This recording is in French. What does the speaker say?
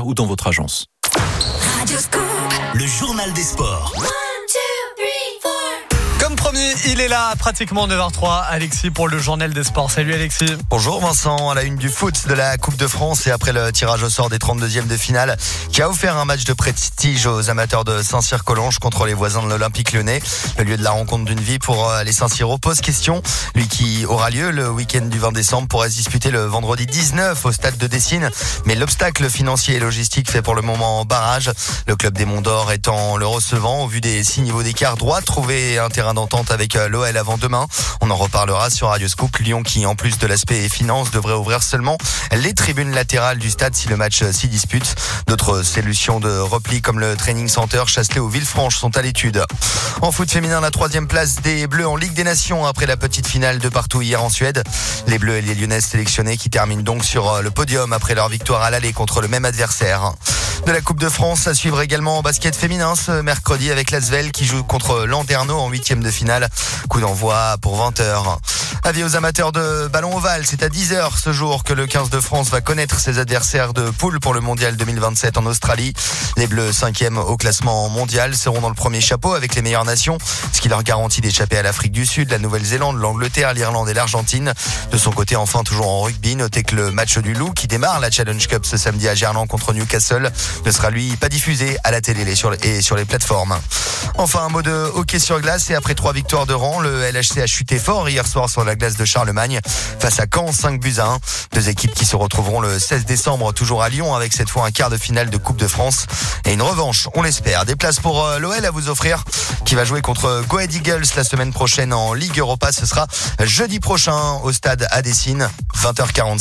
ou dans votre agence. Radioscope. Le journal des sports. Comme promis, il est là, pratiquement 9h03. Alexis pour le journal des sports. Salut Alexis. Bonjour Vincent, à la une du foot de la Coupe de France et après le tirage au sort des 32e de finale qui a offert un match de prestige aux amateurs de Saint-Cyr-Collonges contre les voisins de l'Olympique Lyonnais. Le lieu de la rencontre d'une vie pour les Saint-Cyrois pose question. Lui qui aura lieu le week-end du 20 décembre pourrait se disputer le vendredi 19 au stade de Dessines. Mais l'obstacle financier et logistique fait pour le moment barrage. Le club des Monts d'Or étant le recevant au vu des 6 niveaux d'écart droit, trouver un terrain d'entente avec l'OL avant demain. On en reparlera sur Radioscope. Lyon qui, en plus de l'aspect finance, devrait ouvrir seulement les tribunes latérales du stade si le match s'y dispute. D'autres solutions de repli comme le Training Center, Chasselet ou Villefranche sont à l'étude. En foot féminin, la 3e place des Bleus en Ligue des Nations après la petite finale de partout hier en Suède. Les Bleus et les Lyonnaises sélectionnés qui terminent donc sur le podium après leur victoire à l'aller contre le même adversaire. De la Coupe de France à suivre également en basket féminin ce mercredi avec l'Asvel qui joue contre Landerneau en 8e de finale. Coup d'envoi pour 20h. Avis aux amateurs de ballon ovale, c'est à 10h ce jour que le 15 de France va connaître ses adversaires de poule pour le mondial 2027 en Australie. Les Bleus 5e au classement mondial seront dans le premier chapeau avec les meilleures nations, ce qui leur garantit d'échapper à l'Afrique du Sud, la Nouvelle-Zélande, l'Angleterre, l'Irlande et l'Argentine. De son côté, enfin toujours en rugby, notez que le match du Loup qui démarre la Challenge Cup ce samedi à Gerland contre Newcastle ne sera lui pas diffusé à la télé et sur les plateformes. Enfin un mot de hockey sur glace et après 3 victoires de rang, le LHC a chuté fort hier soir sur la glace de Charlemagne face à Caen 5-1. Deux équipes qui se retrouveront le 16 décembre toujours à Lyon avec cette fois un quart de finale de Coupe de France et une revanche, on l'espère. Des places pour l'OL à vous offrir qui va jouer contre Go Ahead Eagles la semaine prochaine en Ligue Europa. Ce sera jeudi prochain au stade à Dessines, 20h45.